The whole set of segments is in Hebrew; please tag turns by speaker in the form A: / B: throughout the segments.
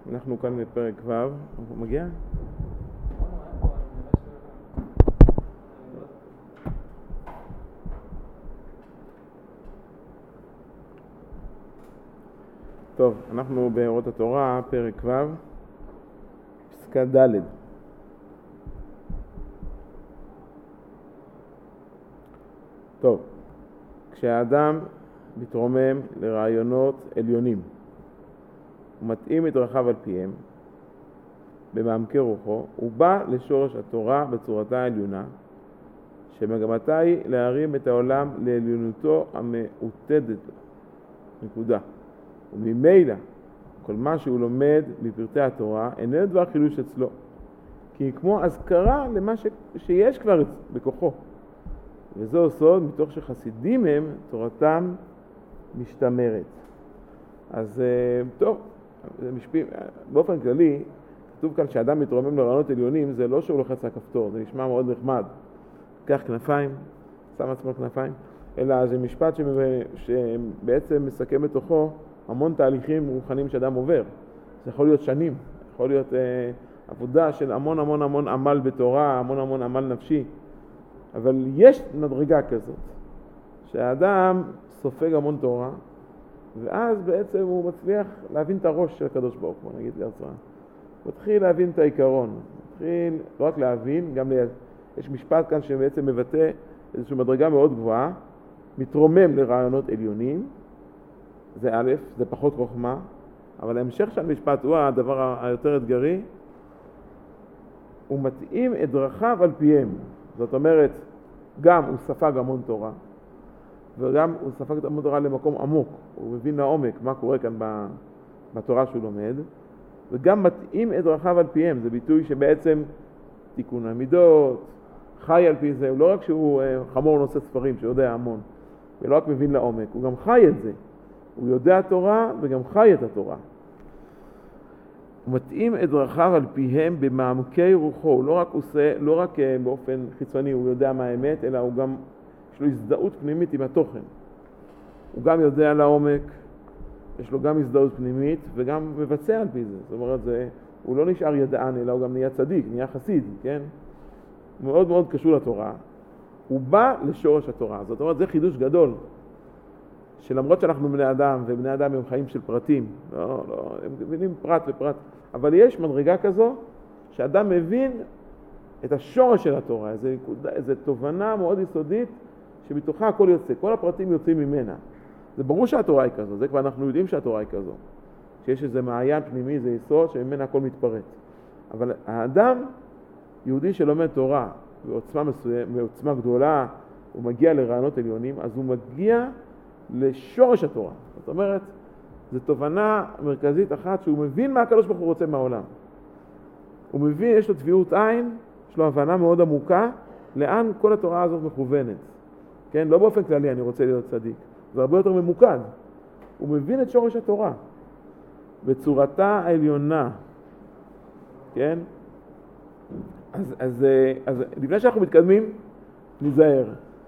A: אנחנו כאן בפרק ו', הוא מגיע? טוב, אנחנו באורות התורה, פרק ו', פסקה ד'. טוב, כשהאדם מתרומם לרעיונות עליונים, הוא מתאים את דרכיו על פיהם, במעמקי רוחו, הוא בא לשורש התורה בצורתה העליונה, שמגמתה היא להרים את העולם לעליונותו המעוטדת לו. נקודה. וממילא, כל מה שהוא לומד בפרטי התורה, אינו דבר חילוש אצלו, כי היא כמו הזכרה למה שיש כבר בכוחו. וזהו סוד, מתוך שחסידים הם, תורתם משתמרת. אז טוב, באופן כללי, כתוב כאן שאדם מתרומם לרעיונות עליונים, זה לא שהוא לוחץ על הכפתור, זה נשמע מאוד נחמד. קח כנפיים, שם עצמו כנפיים, אלא זה משפט שבעצם מסכם בתוכו המון תהליכים רוחניים שאדם עובר. זה יכול להיות שנים, יכול להיות עבודה של המון עמל בתורה, המון עמל נפשי. אבל יש מדרגה כזאת, שהאדם סופג המון תורה, ואז בעצם הוא מצליח להבין את הראש של הקדוש ברוך הוא, נגיד לעצרה. הוא מתחיל להבין את העיקרון, מתחיל לא רק להבין, גם יש משפט כאן שבעצם מבטא איזושהי מדרגה מאוד גבוהה, מתרומם לרעיונות עליונים, זה א', זה פחות חוכמה, אבל ההמשך של המשפט הוא הדבר היותר אתגרי, הוא מתאים את דרכיו על פיהם. זאת אומרת, גם הוא ספג המון תורה, וגם הוא ספג את המון תורה למקום עמוק, הוא מבין לעומק מה קורה כאן בתורה שהוא לומד, וגם מתאים את דרכיו על פיהם. זה ביטוי שבעצם תיקון המידות, חי על פי זה, הוא לא רק שהוא חמור נושא ספרים שיודע המון, ולא רק מבין לעומק, הוא גם חי את זה. הוא יודע תורה וגם חי את התורה. הוא מתאים את דרכיו על פיהם במעמקי רוחו. הוא לא רק באופן חיצוני הוא יודע מה האמת, אלא הוא גם, יש לו הזדהות פנימית עם התוכן. הוא גם יודע לעומק, יש לו גם הזדהות פנימית וגם מבצע על פי זה. זאת אומרת, הוא לא נשאר ידען, אלא הוא גם נהיה צדיק, נהיה חסיד, כן? מאוד קשור לתורה. הוא בא לשורש התורה. זאת אומרת, זה חידוש גדול. שלמרות שאנחנו בני אדם, ובני אדם הם חיים של פרטים, לא, הם מבינים פרט ופרט, אבל יש מדרגה כזו, שאדם מבין את השורש של התורה, איזו תובנה מאוד יסודית, שבתוכה הכל יוצא, כל הפרטים יוצאים ממנה. זה ברור שהתורה היא כזו, זה כבר אנחנו יודעים שהתורה היא כזו, שיש איזה מעיין פנימי, זה יסוד, שממנה הכל מתפרט. אבל האדם, יהודי שלומד תורה, בעוצמה גדולה, הוא מגיע לרעיונות עליונים, אז הוא מגיע לשורש התורה. זאת אומרת, זו תובנה מרכזית אחת שהוא מבין מה הקדוש ברוך הוא רוצה מהעולם. הוא מבין, יש לו טביעות עין, יש לו הבנה מאוד עמוקה, לאן כל התורה הזאת מכוונת. כן? לא באופן כללי אני רוצה להיות צדיק. זה הרבה יותר ממוקד. הוא מבין את שורש התורה. בצורתה העליונה. כן? אז לפני שאנחנו מתקדמים, נזהר.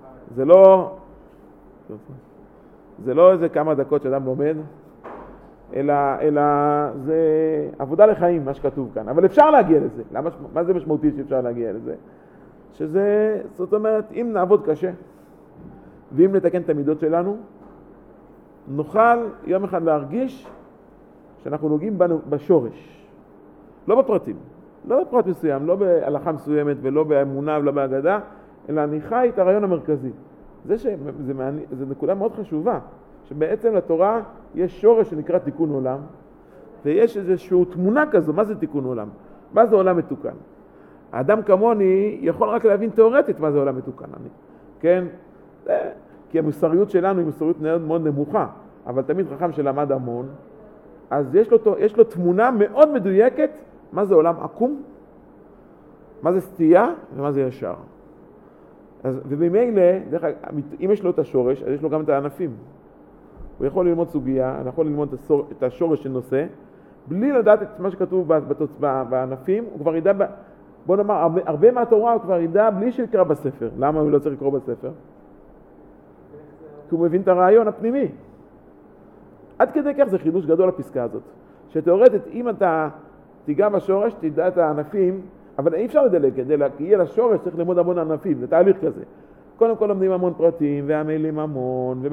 A: זה לא איזה כמה דקות שאדם לומד, אלא זה עבודה לחיים, מה שכתוב כאן. אבל אפשר להגיע לזה. מה זה משמעותי שאפשר להגיע לזה? זאת אומרת, אם נעבוד קשה, ואם נתקן את המידות שלנו, נוכל יום אחד להרגיש שאנחנו נוגעים בשורש. לא בפרטים. לא בפרט מסוים, לא בהלכה מסוימת ולא באמונה ולא בהגדה, אלא אני חי את הרעיון המרכזי. זה נקודה מאוד חשובה, שבעצם לתורה יש שורש שנקרא תיקון עולם, ויש איזושהי תמונה כזו, מה זה תיקון עולם? מה זה עולם מתוקן? האדם כמוני יכול רק להבין תיאורטית מה זה עולם מתוקן, כן? כי המוסריות שלנו היא מוסריות מאוד נמוכה, אבל תמיד חכם שלמד המון, אז יש לו תמונה מאוד מדויקת, מה זה עולם עקום, מה זה סטייה ומה זה ישר. ובמילא, אם יש לו את השורש, אז יש לו גם את הענפים. הוא יכול ללמוד סוגיה, הוא יכול ללמוד את השורש של נושא, בלי לדעת את מה שכתוב בענפים, הוא כבר ידע, בוא נאמר, הרבה מהתורה הוא כבר ידע בלי שיקרא בספר. למה הוא לא צריך לקרוא בספר? כי הוא מבין את הרעיון הפנימי. עד כדי כך זה חידוש גדול הפסקה הזאת, שתיאורטית, אם אתה תיגע בשורש, תדע את הענפים, אבל אי אפשר לדלג, כי יהיה לשורש צריך ללמוד המון ענפים, זה תהליך כזה. קודם כל לומדים המון פרטים, והמיילים המון,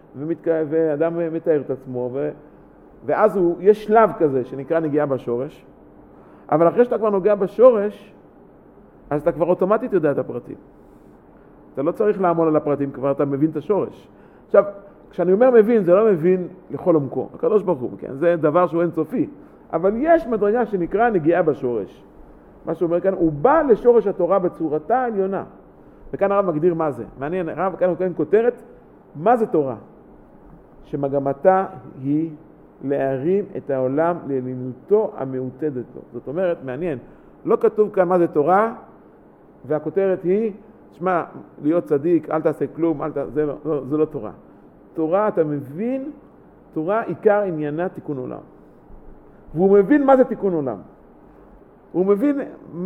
A: ואדם מתאר את עצמו, ואז יש שלב כזה שנקרא נגיעה בשורש, אבל אחרי שאתה כבר נוגע בשורש, אז אתה כבר אוטומטית יודע את הפרטים. אתה לא צריך לעמול על הפרטים, כבר אתה מבין את השורש. עכשיו, כשאני אומר מבין, זה לא מבין לכל עומקו. הקדוש ברוך הוא, כן? זה דבר שהוא אינסופי. אבל יש מדרגה שנקרא נגיעה בשורש. מה שהוא אומר כאן, הוא בא לשורש התורה בצורתה העליונה. וכאן הרב מגדיר מה זה. מעניין, הרב כאן נותן כותרת, מה זה תורה? שמגמתה היא להרים את העולם לעליונותו המעוטדת לו. זאת אומרת, מעניין, לא כתוב כאן מה זה תורה, והכותרת היא, שמע, להיות צדיק, אל תעשה כלום, זה לא תורה. תורה, אתה מבין, תורה עיקר עניינה תיקון עולם. והוא מבין מה זה תיקון עולם. הוא מבין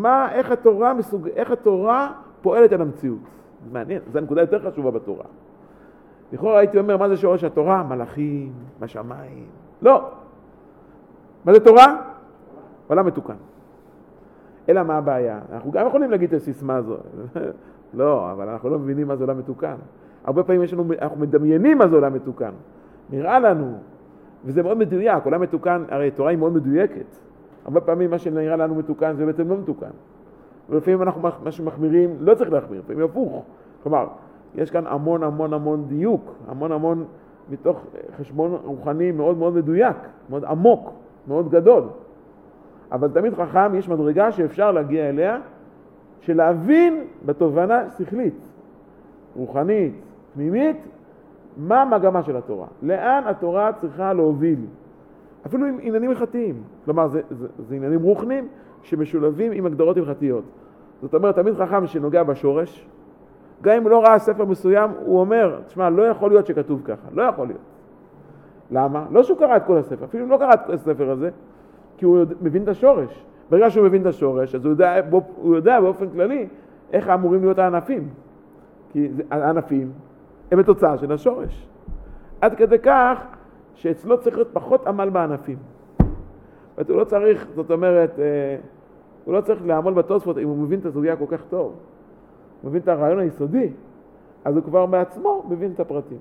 A: איך התורה פועלת על המציאות. זה מעניין, זו הנקודה יותר חשובה בתורה. לכאורה הייתי אומר, מה זה שורש התורה? מלאכים, בשמיים. לא. מה זה תורה? עולם מתוקן. אלא מה הבעיה? אנחנו גם יכולים להגיד את הסיסמה הזו. לא, אבל אנחנו לא מבינים מה זה עולם מתוקן. הרבה פעמים אנחנו מדמיינים מה זה עולם מתוקן. נראה לנו, וזה מאוד מדויק, עולם מתוקן, הרי תורה היא מאוד מדויקת. הרבה פעמים מה שנראה לנו מתוקן זה בעצם לא מתוקן. ולפעמים אנחנו מה שמחמירים, לא צריך להחמיר, לפעמים הפוך. כלומר, יש כאן המון דיוק, המון מתוך חשבון רוחני מאוד מאוד מדויק, מאוד עמוק, מאוד גדול. אבל תמיד חכם יש מדרגה שאפשר להגיע אליה, שלהבין בתובנה שכלית, רוחנית, פנימית, מה המגמה של התורה. לאן התורה צריכה להוביל. אפילו עם עניינים הלכתיים. כלומר, זה עניינים רוחניים שמשולבים עם הגדרות הלכתיות. זאת אומרת, תמיד חכם שנוגע בשורש, גם אם לא ראה ספר מסוים, הוא אומר, תשמע, לא יכול להיות שכתוב ככה. לא יכול להיות. למה? לא שהוא קרא את כל הספר, אפילו לא קרא את הספר הזה, כי הוא מבין את השורש. ברגע שהוא מבין את השורש, אז הוא יודע באופן כללי איך אמורים להיות הענפים. כי הענפים הם בתוצאה של השורש. עד כדי כך שאצלו צריך להיות פחות עמל בענפים. הוא לא צריך, זאת אומרת, הוא לא צריך לעמול בתוספות אם הוא מבין את הסוגיה כל כך טוב. הוא מבין את הרעיון היסודי, אז הוא כבר בעצמו מבין את הפרטים.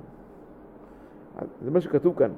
A: זה מה שכתוב כאן.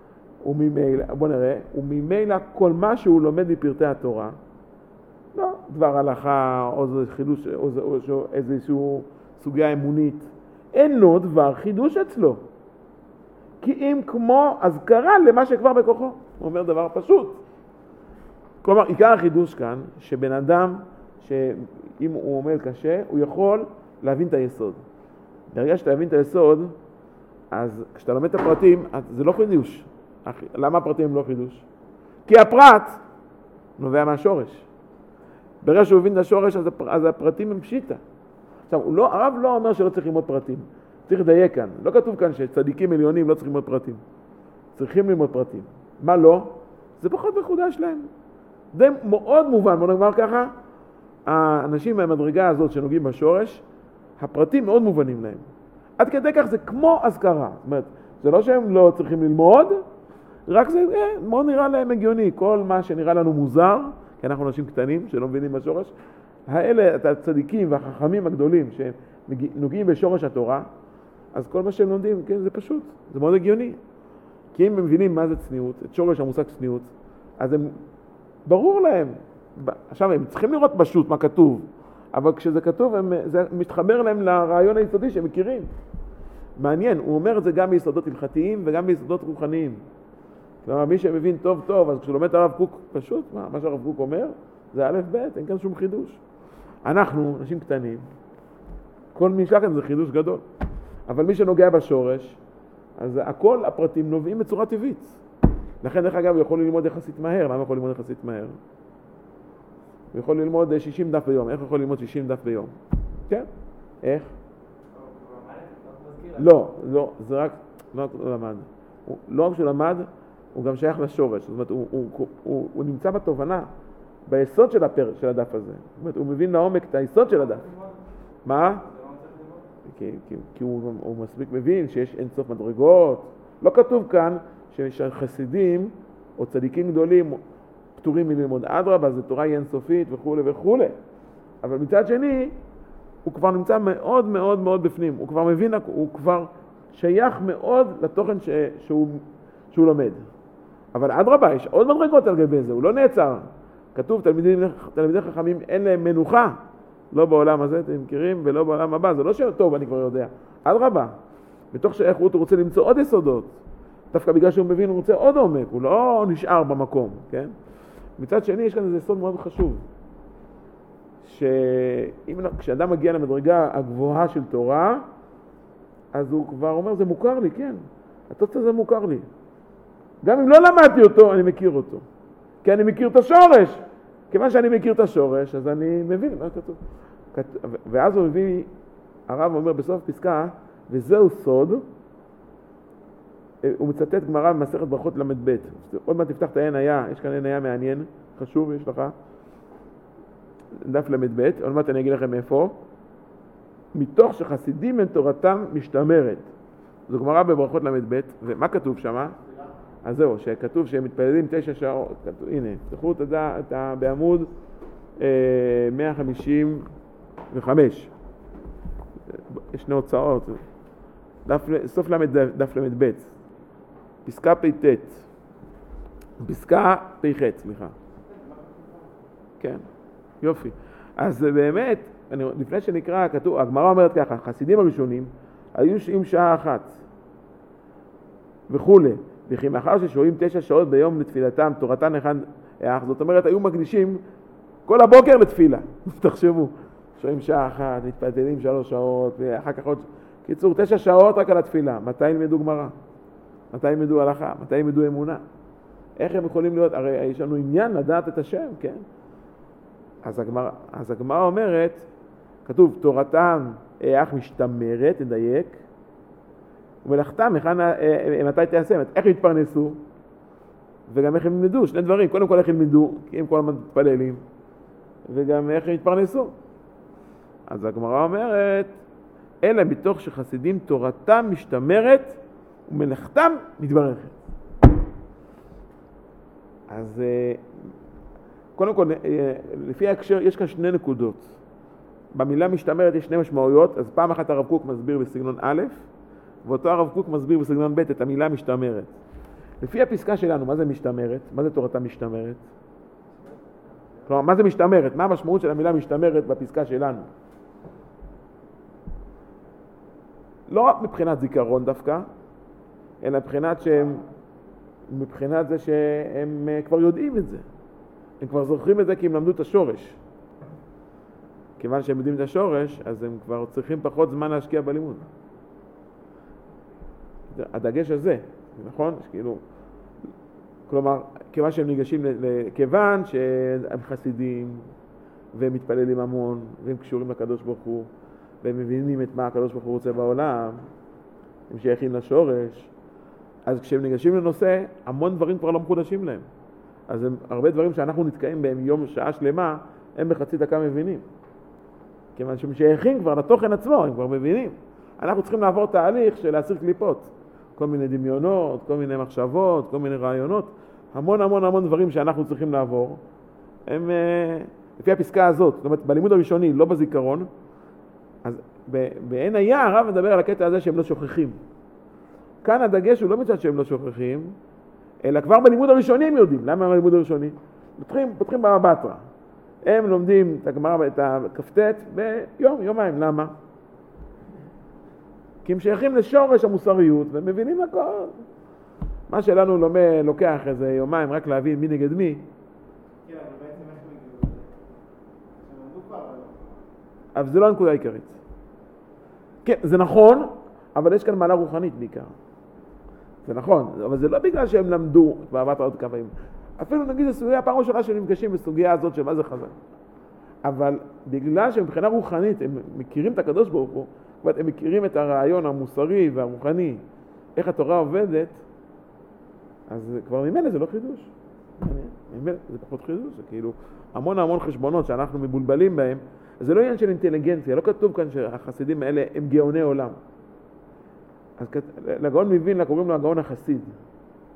A: בוא נראה, וממילא כל מה שהוא לומד מפרטי התורה, לא דבר הלכה או חידוש או איזשהו סוגיה אמונית, אין לו דבר חידוש אצלו. כי אם כמו הזכרה למה שכבר בכוחו. הוא אומר דבר פשוט. כלומר, עיקר החידוש כאן, שבן אדם, שאם הוא עומד קשה, הוא יכול להבין את היסוד. ברגע שאתה להבין את היסוד, אז כשאתה לומד את הפרטים, זה לא חידוש. למה הפרטים הם לא חידוש? כי הפרט נובע מהשורש. ברגע שהוא הבין את השורש, אז הפרטים הם פשיטה. עכשיו, הרב לא אומר שלא צריך ללמוד פרטים. צריך לדייק כאן. לא כתוב כאן שצדיקים עליונים לא צריכים ללמוד פרטים. צריכים ללמוד פרטים. מה לא? זה פחות מחודש להם. זה מאוד מובן. בוא נאמר ככה, האנשים מהמדרגה הזאת שנוגעים בשורש, הפרטים מאוד מובנים להם. עד כדי כך זה כמו הזכרה. זאת אומרת, זה לא שהם לא צריכים ללמוד, רק זה מאוד נראה להם הגיוני. כל מה שנראה לנו מוזר, כי אנחנו אנשים קטנים שלא מבינים בשורש, האלה, הצדיקים והחכמים הגדולים שנוגעים בשורש התורה, אז כל מה שהם לומדים, כן, זה פשוט, זה מאוד הגיוני. כי אם הם מבינים מה זה צניעות, את שורש המושג צניעות, אז הם, ברור להם. עכשיו, הם צריכים לראות פשוט מה כתוב, אבל כשזה כתוב, זה מתחבר להם לרעיון היסודי שהם מכירים. מעניין, הוא אומר את זה גם ביסודות הלכתיים וגם ביסודות רוחניים. כלומר, מי שמבין טוב טוב, אז כשהוא לומד הרב קוק פשוט, מה שהרב קוק אומר, זה א' ב', אין כאן שום חידוש. אנחנו, אנשים קטנים, כל מי שלכם זה חידוש גדול. אבל מי שנוגע בשורש, אז הכל הפרטים נובעים בצורה טבעית. לכן, דרך אגב, הוא יכול ללמוד יחסית מהר. למה הוא יכול ללמוד יחסית מהר? הוא יכול ללמוד 60 דף ביום. איך הוא יכול ללמוד 60 דף ביום? כן? איך? לא, זה רק, לא למד. לא רק שהוא למד, הוא גם שייך לשורש. זאת אומרת, הוא נמצא בתובנה, ביסוד של הדף הזה. זאת אומרת, הוא מבין לעומק את היסוד של הדף. מה? כי הוא מספיק מבין שיש אין סוף מדרגות. לא כתוב כאן שחסידים או צדיקים גדולים פטורים מללמוד אדרבה, זו תורה אינסופית וכו' וכו'. אבל מצד שני, הוא כבר נמצא מאוד מאוד מאוד בפנים, הוא כבר מבין, הוא כבר שייך מאוד לתוכן שהוא לומד. אבל אדרבה, יש עוד מדרגות על גבי זה, הוא לא נעצר. כתוב, תלמידי חכמים אין להם מנוחה, לא בעולם הזה, אתם מכירים, ולא בעולם הבא, זה לא שטוב, אני כבר יודע. אדרבה, בתוך שייכות הוא רוצה למצוא עוד יסודות, דווקא בגלל שהוא מבין, הוא רוצה עוד עומק, הוא לא נשאר במקום, כן? מצד שני, יש כאן איזה יסוד מאוד חשוב, כשאדם מגיע למדרגה הגבוהה של תורה, אז הוא כבר אומר, זה מוכר לי, כן, התוצאה הזה מוכר לי. גם אם לא למדתי אותו, אני מכיר אותו. כי אני מכיר את השורש. כיוון שאני מכיר את השורש, אז אני מבין מה כתוב. ואז הוא מביא, הרב אומר בסוף פסקה, וזהו סוד, הוא מצטט גמרא במסכת ברכות ל"ב. עוד מעט תפתח את העין היה, יש כאן עין היה מעניין, חשוב, יש לך. דף ל"ב, עוד מעט אני אגיד לכם איפה. מתוך שחסידים אין תורתם משתמרת. זו גמרא בברכות ל"ב, ומה כתוב שם? אז זהו, שכתוב שהם מתפללים 9 שעות, הנה, תפתחו בעמוד 155, יש שני הוצאות, סוף דף ל"ב, פסקה פ"ט, פסקה פ"ח, סליחה. כן, יופי. אז באמת, לפני שנקרא, כתוב, הגמרא אומרת ככה, חסידים הראשונים היו עם שעה אחת וכו'. וכי מאחר ששוהים 9 שעות ביום לתפילתם, תורתן אחד האח, זאת אומרת, היו מקדישים כל הבוקר לתפילה. תחשבו, שוהים שעה אחת, מתפללים 3 שעות, ואחר כך עוד... קיצור, 9 שעות רק על התפילה. מתי ילמדו גמרא? מתי ילמדו הלכה? מתי ילמדו אמונה? איך הם יכולים להיות? הרי יש לנו עניין לדעת את השם, כן? אז הגמרא אומרת, כתוב, תורתם האח משתמרת, נדייק, ומלאכתם, מתי תעשה? איך יתפרנסו? וגם איך הם ילמדו? 2 דברים. קודם כל איך ילמדו, כי הם כל הזמן מתפללים, וגם איך הם יתפרנסו. אז הגמרא אומרת, אלא מתוך שחסידים תורתם משתמרת, ומלאכתם מתברכת. אז קודם כל, לפי ההקשר, יש כאן 2 נקודות. במילה משתמרת יש 2 משמעויות, אז פעם אחת הרב קוק מסביר בסגנון א', ואותו הרב קוק מסביר בסגנון ב' את המילה משתמרת. לפי הפסקה שלנו, מה זה משתמרת? מה זה תורתה משתמרת? כלומר, מה זה משתמרת? מה המשמעות של המילה משתמרת בפסקה שלנו? לא רק מבחינת זיכרון דווקא, אלא מבחינת זה שהם כבר יודעים את זה. הם כבר זוכרים את זה כי הם למדו את השורש. כיוון שהם יודעים את השורש, אז הם כבר צריכים פחות זמן להשקיע בלימוד. הדגש הזה, נכון? שכאילו, כלומר, כיוון שהם ניגשים, כיוון שהם חסידים, והם מתפללים המון, והם קשורים לקדוש ברוך הוא, והם מבינים את מה הקדוש ברוך הוא רוצה בעולם, הם שייכים לשורש, אז כשהם ניגשים לנושא, המון דברים כבר לא מחודשים להם. אז הרבה דברים שאנחנו נתקעים בהם יום, שעה שלמה, הם בחצי דקה מבינים. כיוון שהם שייכים כבר לתוכן עצמו, הם כבר מבינים. אנחנו צריכים לעבור תהליך של להסיר קליפות. כל מיני דמיונות, כל מיני מחשבות, כל מיני רעיונות. המון המון המון דברים שאנחנו צריכים לעבור. הם לפי הפסקה הזאת, זאת אומרת, בלימוד הראשוני, לא בזיכרון. אז בעין היה הרב מדבר על הקטע הזה שהם לא שוכחים. כאן הדגש הוא לא מצד שהם לא שוכחים, אלא כבר בלימוד הראשוני הם יודעים. למה בלימוד הראשוני? פותחים בבא בתרא. הם לומדים את הגמרא, את הכ"ט ביום, יומיים. למה? כי הם שייכים לשורש המוסריות והם מבינים הכל. מה שלנו לוקח איזה יומיים רק להבין מי נגד מי.
B: כן, אבל בעצם איך הם יגידו את זה? הם למדו כבר,
A: אבל זה לא הנקודה העיקרית. כן, זה נכון, אבל יש כאן מעלה רוחנית בעיקר. זה נכון, אבל זה לא בגלל שהם למדו בעבת עוד כמה ימים. אפילו נגיד הסוגיה, הפעם ראשונה שהם נפגשים בסוגיה הזאת של מה זה חז"ל. אבל בגלל שמבחינה רוחנית הם מכירים את הקדוש ברוך הוא, הם מכירים את הרעיון המוסרי והרוחני, איך התורה עובדת, אז כבר ממילא זה לא חידוש. ממילא זה פחות חידוש, זה כאילו המון המון חשבונות שאנחנו מבולבלים בהם, זה לא עניין של אינטליגנציה, לא כתוב כאן שהחסידים האלה הם גאוני עולם. אז לגאון מווילנה קוראים לו הגאון החסיד.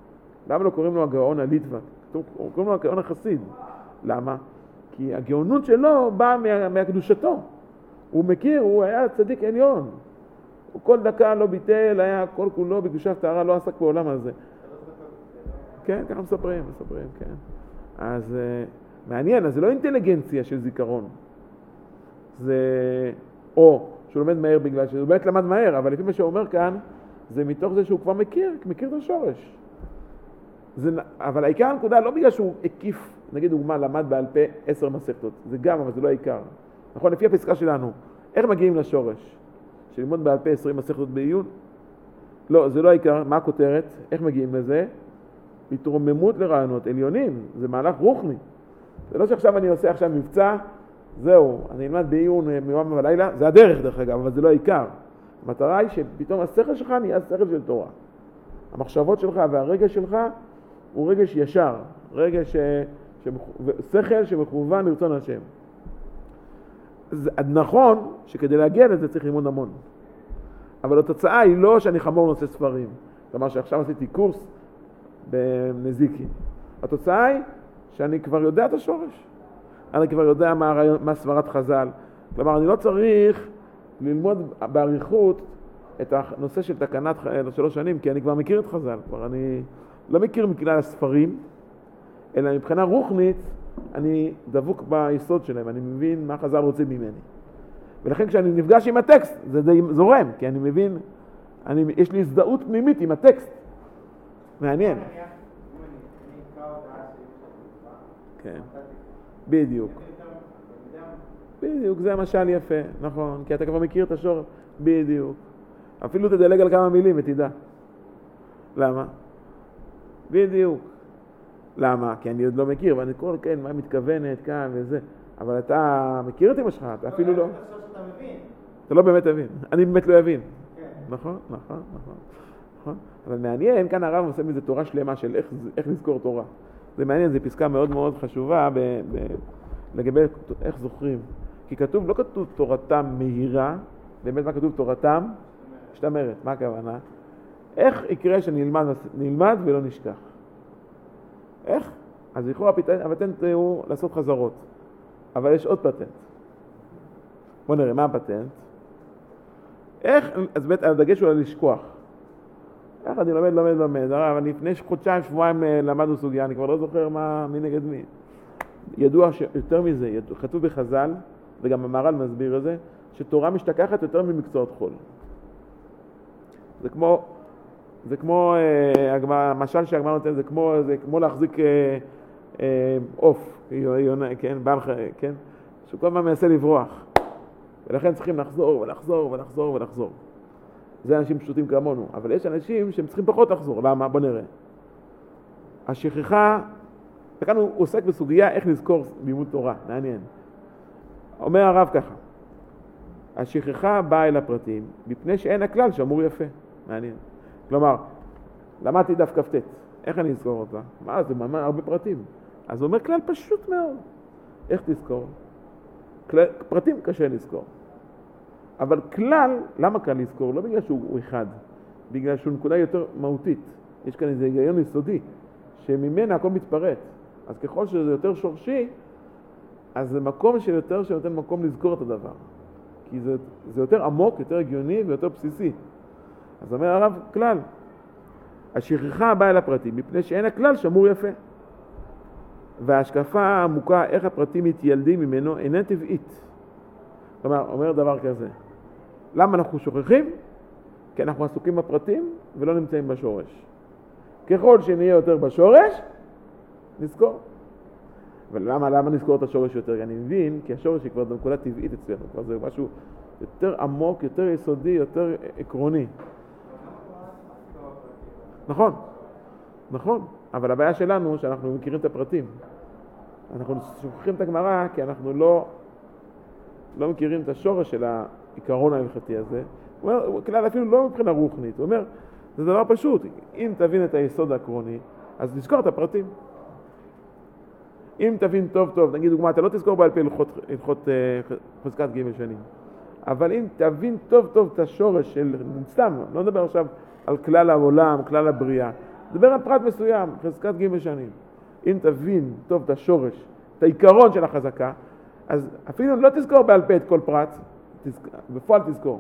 A: למה לא קוראים לו הגאון הליטבק? קוראים לו הגאון החסיד. למה? כי הגאונות שלו באה מהקדושתו. הוא מכיר, הוא היה צדיק עליון. הוא כל דקה לא ביטל, היה כל כולו בקדושה וטהרה, לא עסק בעולם הזה. כן, ככה מספרים, כן. אז מעניין, אז זה לא אינטליגנציה של זיכרון. זה, או שהוא לומד מהר בגלל שהוא באמת למד מהר, אבל לפי מה שהוא אומר כאן, זה מתוך זה שהוא כבר מכיר את השורש. אבל העיקר הנקודה לא בגלל שהוא הקיף, נגיד דוגמה, למד בעל פה 10 מסכתות. זה גם, אבל זה לא העיקר. נכון, לפי הפסקה שלנו, איך מגיעים לשורש? שללמוד בעל פה 20 מסכתות בעיון? לא, זה לא העיקר. מה הכותרת? איך מגיעים לזה? התרוממות לרעיונות עליונים. זה מהלך רוחני. זה לא שעכשיו אני עושה עכשיו מבצע, זהו, אני אלמד בעיון מיום בלילה, זה הדרך דרך אגב, אבל זה לא העיקר. המטרה היא שפתאום השכל שלך נהיה שכל של תורה. המחשבות שלך והרגש שלך הוא רגש ישר, רגש שכל שמכוון לרצון השם. אז נכון שכדי להגיע לזה צריך ללמוד המון. אבל התוצאה היא לא שאני חמור נושא ספרים. כלומר שעכשיו עשיתי קורס בנזיקין. התוצאה היא שאני כבר יודע את השורש. אני כבר יודע מה סברת חז"ל. כלומר, אני לא צריך ללמוד בעריכות את הנושא של תקנת 3 שנים, כי אני כבר מכיר את חז"ל. כבר אני לא מכיר מכלל הספרים, אלא מבחינה רוחנית, אני דבוק ביסוד שלהם. אני מבין מה חז"ל רוצה ממני. ולכן כשאני נפגש עם הטקסט, זה די זורם, כי אני מבין, יש לי הזדהות פנימית עם הטקסט. מעניין. כן. בדיוק. בדיוק, זה המשל יפה, נכון, כי אתה כבר מכיר את השורש, בדיוק. אפילו תדלג על כמה מילים ותדע. למה? בדיוק. למה? כי אני עוד לא מכיר, ואני כל כן, מה מתכוונת כאן וזה, אבל אתה מכיר את אמא שלך, אתה אפילו לא. אתה לא באמת תבין, אני באמת לא אבין. נכון. אבל מעניין, כאן הרב עושה מזה תורה שלמה של איך לזכור תורה. זה מעניין, זו פסקה מאוד מאוד חשובה לגבי איך זוכרים. כי כתוב, לא כתוב תורתם מהירה, באמת מה כתוב תורתם? משתמרת. מה הכוונה? איך יקרה שנלמד ולא נשכח? איך? אז לכאורה הפטנט הוא לעשות חזרות. אבל יש עוד פטנט. בוא נראה, מה הפטנט? איך, אז באמת הדגש הוא על לשכוח. איך אני לומד, אבל לפני חודשיים, שבועיים למדנו סוגיה, אני כבר לא זוכר מי נגד מי. ידוע שיותר מזה, כתוב בחז"ל, וגם המהר"ל מסביר את זה, שתורה משתכחת יותר ממקצועות חול. זה כמו המשל שהגמרא נותן, זה כמו להחזיק עוף, כן, כן, שכל מה מנסה לברוח. ולכן צריכים לחזור. זה אנשים פשוטים כמונו, אבל יש אנשים שהם צריכים פחות לחזור. למה? בוא נראה. השכחה, וכאן הוא עוסק בסוגיה איך לזכור לימוד תורה, מעניין. אומר הרב ככה, השכחה באה אל הפרטים, מפני שאין הכלל שאמור יפה, מעניין. כלומר, למדתי דף כ"ט, איך אני אזכור אותה? מה, זה ממש הרבה פרטים. אז הוא אומר כלל פשוט מאוד. איך תזכור? פרטים קשה לזכור. אבל כלל, למה כלל לזכור? לא בגלל שהוא אחד, בגלל שהוא נקודה יותר מהותית. יש כאן איזה היגיון יסודי, שממנה הכל מתפרט. אז ככל שזה יותר שורשי, אז זה מקום שנותן מקום לזכור את הדבר. כי זה יותר עמוק, יותר הגיוני ויותר בסיסי. אז אומר הרב כלל, השכחה באה אל הפרטים, מפני שאין הכלל שמור יפה. וההשקפה העמוקה, איך הפרטים מתיילדים ממנו, אינה טבעית. כלומר, אומר דבר כזה, למה אנחנו שוכחים? כי אנחנו עסוקים בפרטים ולא נמצאים בשורש. ככל שנהיה יותר בשורש, נזכור. ולמה נזכור את השורש יותר? אני מבין, כי השורש היא כבר נקודה טבעית אצלנו, כבר זה משהו יותר עמוק, יותר יסודי, יותר עקרוני. נכון, אבל הבעיה שלנו שאנחנו מכירים את הפרטים. אנחנו שוכחים את הגמרא כי אנחנו לא מכירים את השורש של העיקרון ההלכתי הזה. הוא אומר, כלל אפילו לא מבחינה רוחנית, הוא אומר, זה דבר פשוט, אם תבין את היסוד העקרוני, אז תזכור את הפרטים. אם תבין טוב, נגיד דוגמה, אתה לא תזכור בעל פה הלכות חזקת ג' שנים, אבל אם תבין טוב את השורש של, סתם, לא נדבר עכשיו על כלל העולם, כלל הבריאה, מדבר על פרט מסוים, חזקת ג' שנים. אם תבין טוב את השורש, את העיקרון של החזקה, אז אפילו לא תזכור בעל פה את כל פרט, בפועל תזכור.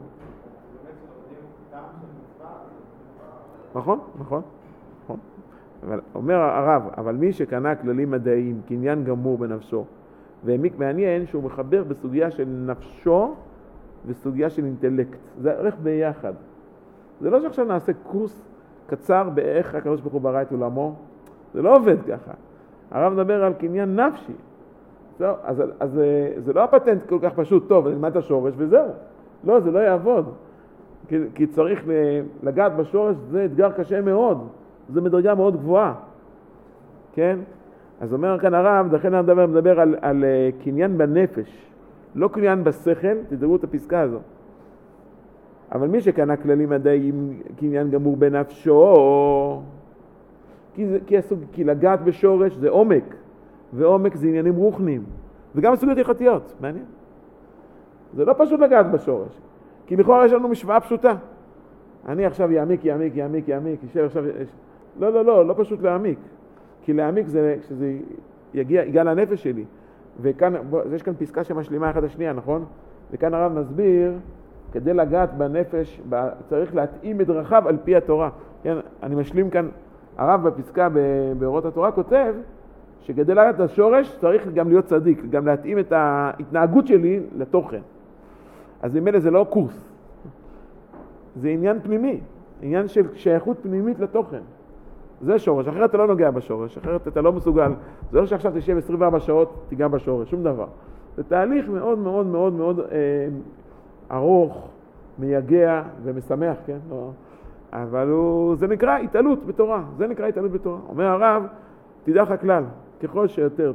A: נכון, נכון, נכון. אבל אומר הרב, אבל מי שקנה כללים מדעיים, קניין גמור בנפשו, והעמיק מעניין שהוא מחבר בסוגיה של נפשו וסוגיה של אינטלקט. זה הולך ביחד. זה לא שעכשיו נעשה קורס קצר באיך הקדוש ברוך הוא ברא את עולמו. זה לא עובד ככה. הרב מדבר על קניין נפשי. אז זה לא הפטנט כל כך פשוט, טוב, נלמד את השורש וזהו. לא, זה לא יעבוד. כי צריך לגעת בשורש, זה אתגר קשה מאוד. זה מדרגה מאוד גבוהה. כן? אז אומר כאן הרב, לכן הרב מדבר על קניין בנפש. לא קניין בשכל, תדעו את הפסקה הזו. אבל מי שקנה כללים מדעיים, קניין גמור בנפשו, כי לגעת בשורש זה עומק, ועומק זה עניינים רוחניים, וגם סוגיות הלכתיות, מעניין. זה לא פשוט לגעת בשורש, כי לכאורה יש לנו משוואה פשוטה. אני עכשיו יעמיק, יישב עכשיו... לא פשוט להעמיק, כי להעמיק זה כשזה יגיע לנפש שלי. וכאן, יש כאן פסקה שמשלימה אחת השנייה, נכון? וכאן הרב מסביר, כדי לגעת בנפש, צריך להתאים את דרכיו על פי התורה. כן, אני משלים כאן, הרב בפסקה באורות התורה כותב, שכדי לגעת לשורש צריך גם להיות צדיק, גם להתאים את ההתנהגות שלי לתוכן. אז ממילא זה לא קורס, זה עניין פנימי, עניין של שייכות פנימית לתוכן. זה שורש, אחרת אתה לא נוגע בשורש, אחרת אתה לא מסוגל. זה לא שעכשיו תשב 24 שעות, תיגע בשורש, שום דבר. זה תהליך מאוד מאוד מאוד מאוד ארוך, מייגע ומשמח, כן? אבל זה נקרא התעלות בתורה, זה נקרא התעלות בתורה. אומר הרב, תדע לך כלל, ככל שיותר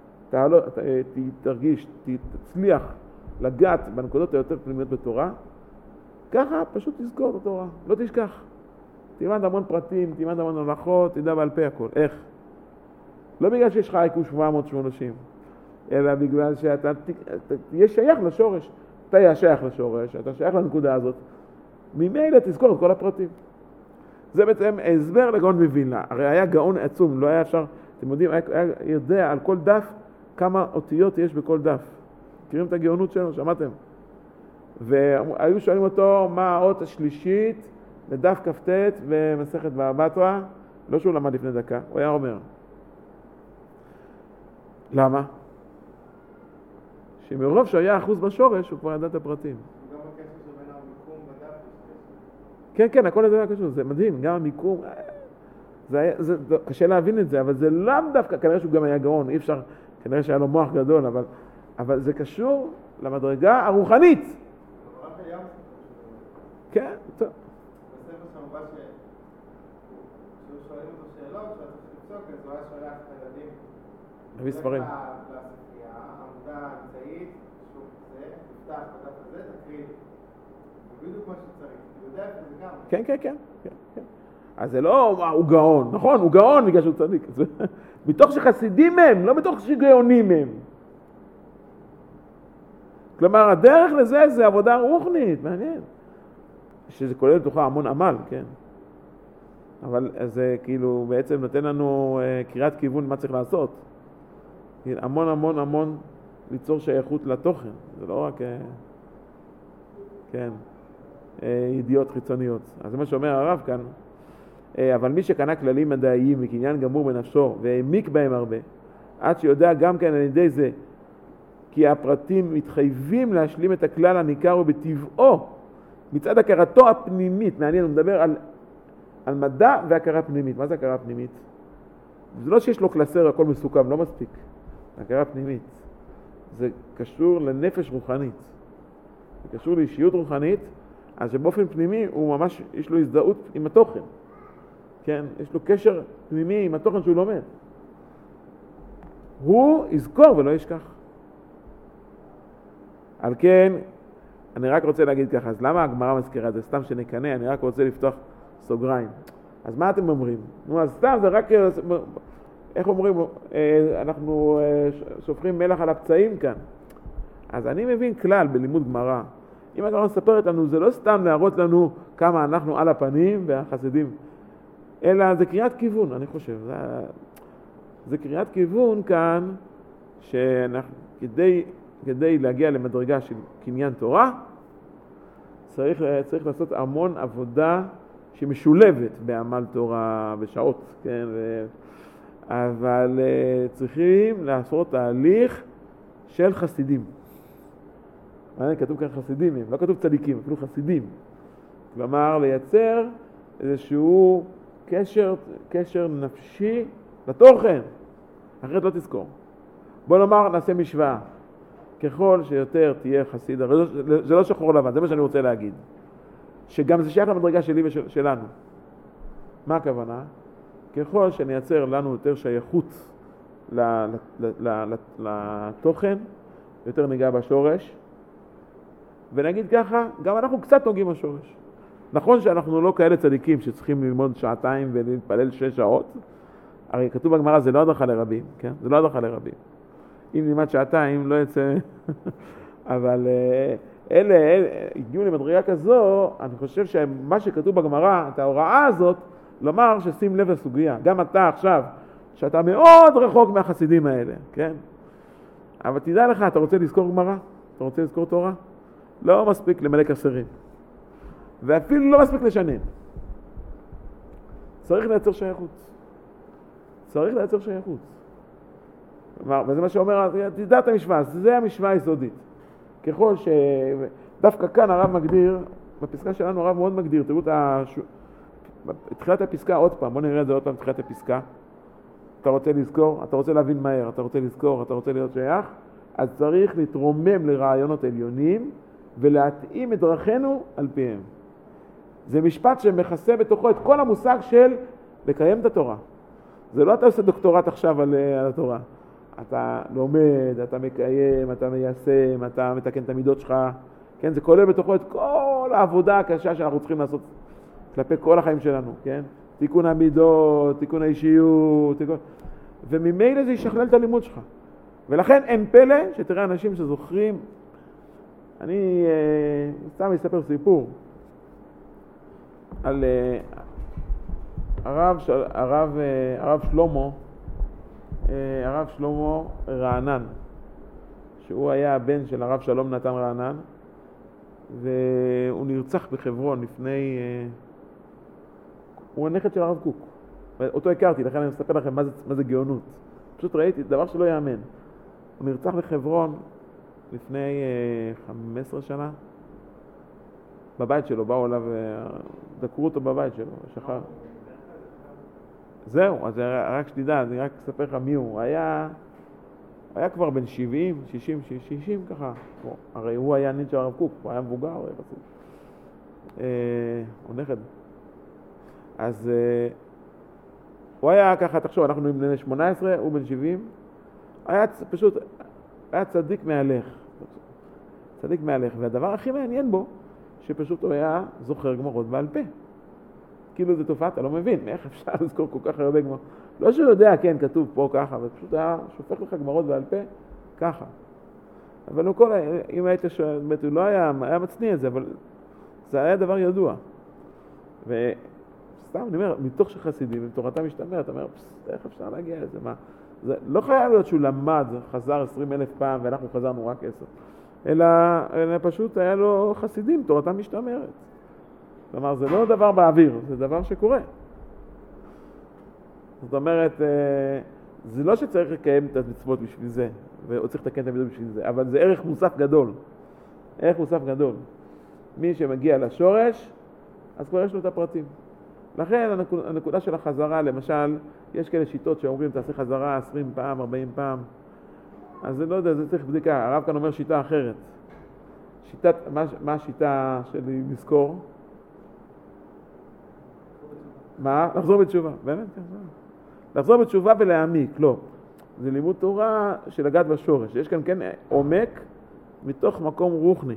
A: תרגיש, תצליח לגעת בנקודות היותר פנימיות בתורה, ככה פשוט תזכור את התורה, לא תשכח. תלמד המון פרטים, תלמד המון הלכות, תדע בעל פה הכל. איך? לא בגלל שיש לך אייקו 780, אלא בגלל שאתה תהיה שייך לשורש. אתה תהיה שייך לשורש, אתה שייך לנקודה הזאת. ממילא תזכור את כל הפרטים. זה בעצם הסבר לגאון מווילנה. הרי היה גאון עצום, לא היה אפשר, אתם יודעים, היה יודע על כל דף כמה אותיות יש בכל דף. מכירים את הגאונות שלו? שמעתם? והיו שואלים אותו מה האות השלישית לדף כ"ט במסכת בבא בתרא, לא שהוא למד לפני דקה, הוא היה אומר. למה? שמרוב שהיה אחוז בשורש, הוא כבר ידע את הפרטים.
B: גם בקשר שבין המיקום בדף.
A: כן, כן, הכל זה היה קשור, זה מדהים, גם המיקום, זה קשה להבין את זה, אבל זה לאו דווקא, כנראה שהוא גם היה גאון, אי אפשר, כנראה שהיה לו מוח גדול, אבל זה קשור למדרגה הרוחנית. כן, טוב.
B: שואלים אותו שאלות, ואתה צריך לפסוק, אז הוא היה שולח את הילדים.
A: להביא ספרים.
B: העמודה האמצעית, שוב זה, תפתח בדף הזה, תקריא. זה בדיוק מה שצריך. הוא יודע איפה זה גם.
A: כן, כן, כן, כן. אז זה לא, הוא גאון, נכון, הוא גאון בגלל שהוא צדיק. מתוך שחסידים מהם, לא מתוך שגאונים מהם. כלומר, הדרך לזה זה עבודה רוחנית, מעניין. שזה כולל לתוכה המון עמל, כן. אבל זה כאילו בעצם נותן לנו קריאת כיוון מה צריך לעשות. המון המון המון ליצור שייכות לתוכן. זה לא רק כן, ידיעות חיצוניות. אז זה מה שאומר הרב כאן. אבל מי שקנה כללים מדעיים וקניין גמור בנפשו והעמיק בהם הרבה, עד שיודע גם כן על ידי זה כי הפרטים מתחייבים להשלים את הכלל הניכר ובטבעו מצד הכרתו הפנימית. מעניין, הוא מדבר על מדע והכרה פנימית. מה זה הכרה פנימית? זה לא שיש לו קלסר, הכל מסוכם, לא מספיק. הכרה פנימית. זה קשור לנפש רוחנית. זה קשור לאישיות רוחנית, אז שבאופן פנימי הוא ממש, יש לו הזדהות עם התוכן. כן? יש לו קשר פנימי עם התוכן שהוא לומד. הוא יזכור ולא ישכח. על כן, אני רק רוצה להגיד ככה, אז למה הגמרא מזכירה? זה סתם שנקנה, אני רק רוצה לפתוח סוגריים. אז מה אתם אומרים? נו, אז סתם זה רק, איך אומרים, אנחנו שופכים מלח על הפצעים כאן. אז אני מבין כלל בלימוד גמרא. אם הגמרא מספרת לנו, זה לא סתם להראות לנו כמה אנחנו על הפנים והחסידים. אלא זה קריאת כיוון, אני חושב. זה קריאת כיוון כאן, כדי להגיע למדרגה של קניין תורה, צריך לעשות המון עבודה שמשולבת בעמל תורה ושעות, כן? אבל צריכים לעשות תהליך של חסידים. כתוב כאן חסידים, לא כתוב צדיקים, אפילו חסידים. כלומר, לייצר איזשהו קשר נפשי לתוכן, אחרת לא תזכור. בוא נאמר, נעשה משוואה. ככל שיותר תהיה חסיד, זה לא שחור לבן, זה מה שאני רוצה להגיד. שגם זה שייך למדרגה שלי ושלנו. מה הכוונה? ככל שנייצר לנו יותר שייכות לתוכן, יותר ניגע בשורש, ונגיד ככה, גם אנחנו קצת נוגעים בשורש. נכון שאנחנו לא כאלה צדיקים שצריכים ללמוד שעתיים ולהתפלל 6 שעות, הרי כתוב בגמרא, זה לא הדרכה לרבים, כן? זה לא הדרכה לרבים. אם נלמד שעתיים לא יצא, אבל אלה הגיעו למדרגה כזו, אני חושב שמה שכתוב בגמרא, את ההוראה הזאת, לומר ששים לב לסוגיה. גם אתה עכשיו, שאתה מאוד רחוק מהחסידים האלה, כן? אבל תדע לך, אתה רוצה לזכור גמרא? אתה רוצה לזכור תורה? לא מספיק למלא קסרים. ואפילו לא מספיק לשנן. צריך לייצר שייכות. צריך לייצר שייכות. וזה מה שאומר, תדע את המשוואה, זה המשוואה היסודית. ככל דווקא כאן הרב מגדיר, בפסקה שלנו הרב מאוד מגדיר, תראו תחילת הפסקה עוד פעם, בוא נראה את זה עוד פעם, תחילת הפסקה. אתה רוצה לזכור, אתה רוצה להבין מהר, אתה רוצה לזכור, אתה רוצה להיות שייך, אז צריך להתרומם לרעיונות עליונים ולהתאים את דרכנו על פיהם. זה משפט שמכסה בתוכו את כל המושג של לקיים את התורה. זה לא אתה עושה דוקטורט עכשיו על התורה. אתה לומד, אתה מקיים, אתה מיישם, אתה מתקן את המידות שלך. כן, זה כולל בתוכו את כל העבודה הקשה שאנחנו צריכים לעשות כלפי כל החיים שלנו, כן? תיקון המידות, תיקון האישיות, וממילא זה ישכלל את הלימוד שלך. ולכן אין פלא שתראה אנשים שזוכרים, אני סתם אספר סיפור על הרב שלמה רענן, שהוא היה הבן של הרב שלום נתן רענן, והוא נרצח בחברון לפני, הוא הנכד של הרב קוק, אותו הכרתי, לכן אני מספר לכם מה זה גאונות. פשוט ראיתי, דבר שלא יאמן. הוא נרצח בחברון לפני 15 שנה, בבית שלו, באו אליו, דקרו אותו בבית שלו, שחר. זהו, אז רק שתדע, אני רק אספר לך מי הוא. היה כבר בן 70, 60 ככה. הרי הוא היה נין של הרב קוק, הוא היה מבוגר, הוא נכד. אז הוא היה ככה, תחשוב, אנחנו בני 18, הוא בן 70. היה צדיק מהלך. צדיק מהלך, והדבר הכי מעניין בו, שפשוט הוא היה זוכר גמרות בעל פה. כאילו זו תופעה, אתה לא מבין, איך אפשר לזכור כל כך הרבה גמרות? לא שהוא יודע, כן, כתוב פה ככה, אבל פשוט היה שופך לך גמרות בעל פה, ככה. אבל הוא אם היית שואל, באמת הוא לא היה מצניע את זה, אבל זה היה דבר ידוע. וסתם, אני אומר, מתוך שחסידים, אם תורתם משתמרת, אתה אומר, איך אפשר להגיע לזה? מה? זה לא חייב להיות שהוא למד, חזר 20,000 פעם, ואנחנו חזרנו רק 10. אלא פשוט היה לו חסידים, תורתם משתמרת. כלומר, זה לא דבר באוויר, זה דבר שקורה. זאת אומרת, זה לא שצריך לקיים את המצוות בשביל זה, או צריך לתקן את המצוות בשביל זה, אבל זה ערך מוסף גדול. ערך מוסף גדול. מי שמגיע לשורש, אז כבר יש לו את הפרטים. לכן, הנקודה של החזרה, למשל, יש כאלה שיטות שאומרים, תעשה חזרה 20 פעם, 40 פעם. אז זה לא יודע, זה צריך בדיקה. הרב כאן אומר שיטה אחרת. מה השיטה שלי לזכור? מה? לחזור בתשובה. באמת? לחזור בתשובה ולהעמיק. לא. זה לימוד תורה של לגעת בשורש. יש כאן כן עומק מתוך מקום רוחני.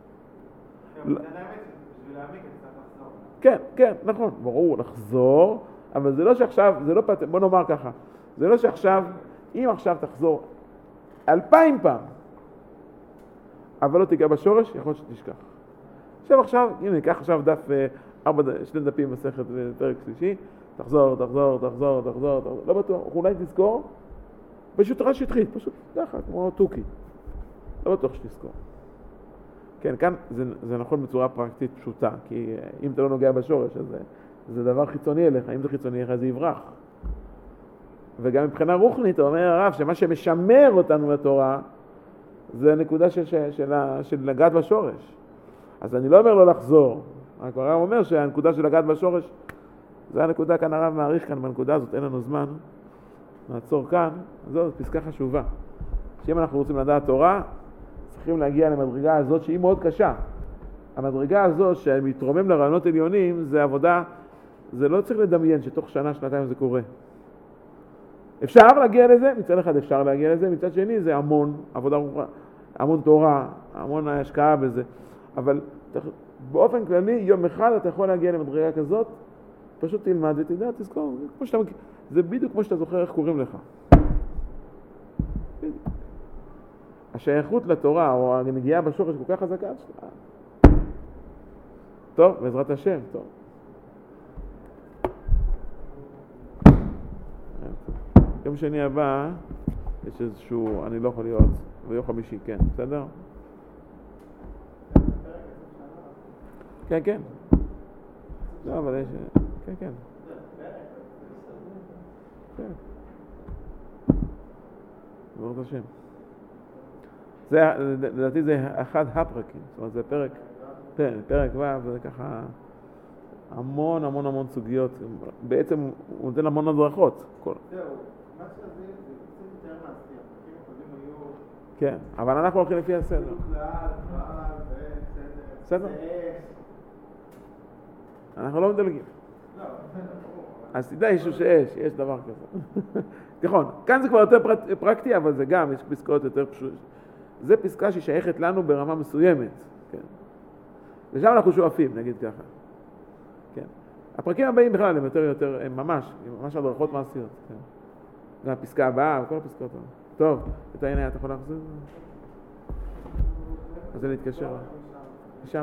A: כן, נכון. ברור, לחזור. אבל זה לא שעכשיו, בוא נאמר ככה. זה לא שעכשיו, אם עכשיו תחזור 2,000 פעם, אבל לא תיגע בשורש, יכול להיות שתשכח. עכשיו, הנה, ניקח עכשיו דף, 2 דפים מסכת פרק שלישי, תחזור, לא בטוח, אולי תזכור, פשוט רע שטחית, פשוט ככה, כמו טוקי. לא בטוח שתזכור. כן, כאן זה נכון בצורה פרקטית פשוטה, כי אם אתה לא נוגע בשורש, אז זה דבר חיצוני אליך, אם זה חיצוני אליך זה יברח. וגם מבחינה רוחנית, אומר הרב, שמה שמשמר אותנו לתורה, זה הנקודה של לגעת בשורש. אז אני לא אומר לא לחזור, רק הרב אומר שהנקודה של לגעת בשורש, זה הנקודה כאן, הרב מעריך כאן בנקודה הזאת, אין לנו זמן, נעצור כאן, זאת פסקה חשובה. שאם אנחנו רוצים לדעת תורה, צריכים להגיע למדרגה הזאת שהיא מאוד קשה. המדרגה הזאת שמתרומם לרעיונות עליונים, זה עבודה, זה לא צריך לדמיין שתוך שנה, שנתיים זה קורה. אפשר להגיע לזה, מצד אחד אפשר להגיע לזה, מצד שני זה המון עבודה, המון תורה, המון השקעה בזה. אבל באופן כללי, יום אחד אתה יכול להגיע למדרגה כזאת, פשוט תלמד ותדע, תזכור, זה בדיוק כמו שאתה זוכר איך קוראים לך. השייכות לתורה או הנגיעה בשורש כל כך חזקה, טוב, בעזרת השם, טוב. יום שני הבא יש איזשהו, אני לא יכול להיות, ביום חמישי, כן, בסדר? כן, כן. לא, אבל יש, כן, כן. כן. בעזרת השם. לדעתי זה אחד הפרקים, זאת אומרת זה פרק, כן, פרק ו' זה ככה המון סוגיות, בעצם הוא נותן המון הדרכות.
B: זהו, מה שזה זה קצת יותר מעשי, הפרקים הקודמים היו...
A: כן, אבל אנחנו הולכים לפי הסדר. בסדר? אנחנו לא מדלגים. אז תדע אישו שיש דבר כזה. נכון, כאן זה כבר יותר פרקטי, אבל זה גם, יש פסקאות יותר פשוט. זה פסקה ששייכת לנו ברמה מסוימת, כן. ושם אנחנו שואפים, נגיד ככה. כן. הפרקים הבאים בכלל הם יותר, הם ממש הדרכות מעשיות, כן. זה הפסקה הבאה, וכל הפסקאות הבאות. טוב, את העניין, אתה יכול להחזיר? אז זה להתקשר.